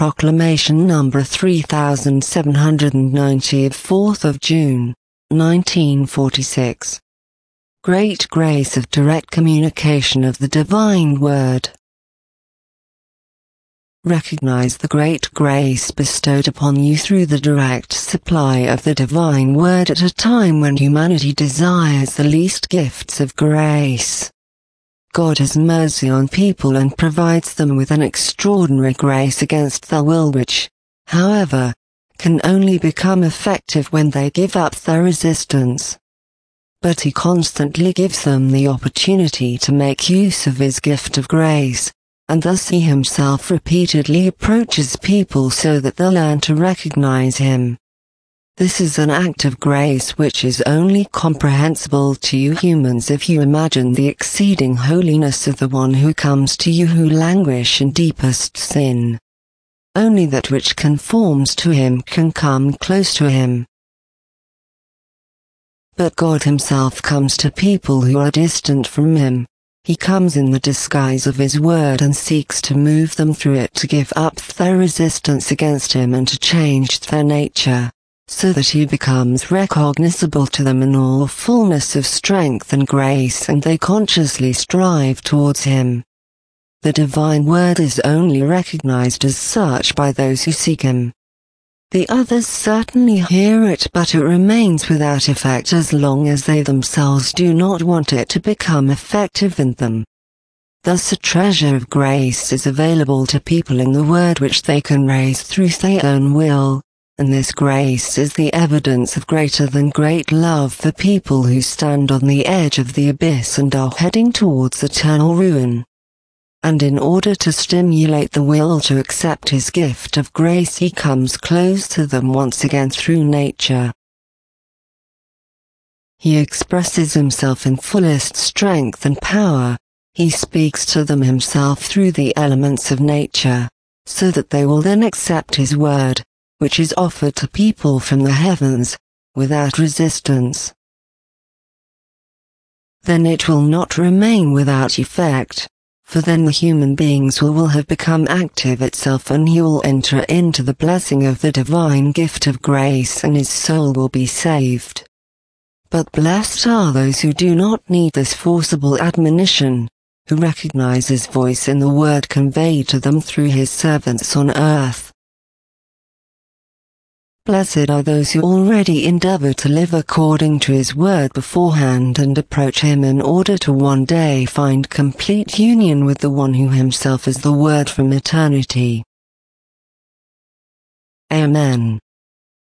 Proclamation number 3790 of 4th of June, 1946. Great grace of direct communication of the Divine Word. Recognize the great grace bestowed upon you through the direct supply of the Divine Word at a time when humanity desires the least gifts of grace. God has mercy on people and provides them with an extraordinary grace against their will which, however, can only become effective when they give up their resistance. But He constantly gives them the opportunity to make use of His gift of grace, and thus He Himself repeatedly approaches people so that they'll learn to recognize Him. This is an act of grace which is only comprehensible to you humans if you imagine the exceeding holiness of the one who comes to you who languish in deepest sin. Only that which conforms to Him can come close to Him. But God Himself comes to people who are distant from Him. He comes in the disguise of His Word and seeks to move them through it to give up their resistance against Him and to change their nature, so that He becomes recognizable to them in all fullness of strength and grace and they consciously strive towards Him. The Divine Word is only recognized as such by those who seek Him. The others certainly hear it, but it remains without effect as long as they themselves do not want it to become effective in them. Thus a treasure of grace is available to people in the Word which they can raise through their own will, and this grace is the evidence of greater than great love for people who stand on the edge of the abyss and are heading towards eternal ruin. And in order to stimulate the will to accept His gift of grace, He comes close to them once again through nature. He expresses Himself in fullest strength and power. He speaks to them Himself through the elements of nature, so that they will then accept His Word, which is offered to people from the heavens, without resistance. Then it will not remain without effect, for then the human being's will have become active itself and he will enter into the blessing of the divine gift of grace and his soul will be saved. But blessed are those who do not need this forcible admonition, who recognize His voice in the word conveyed to them through His servants on earth. Blessed are those who already endeavor to live according to His word beforehand and approach Him in order to one day find complete union with the one who Himself is the Word from eternity. Amen.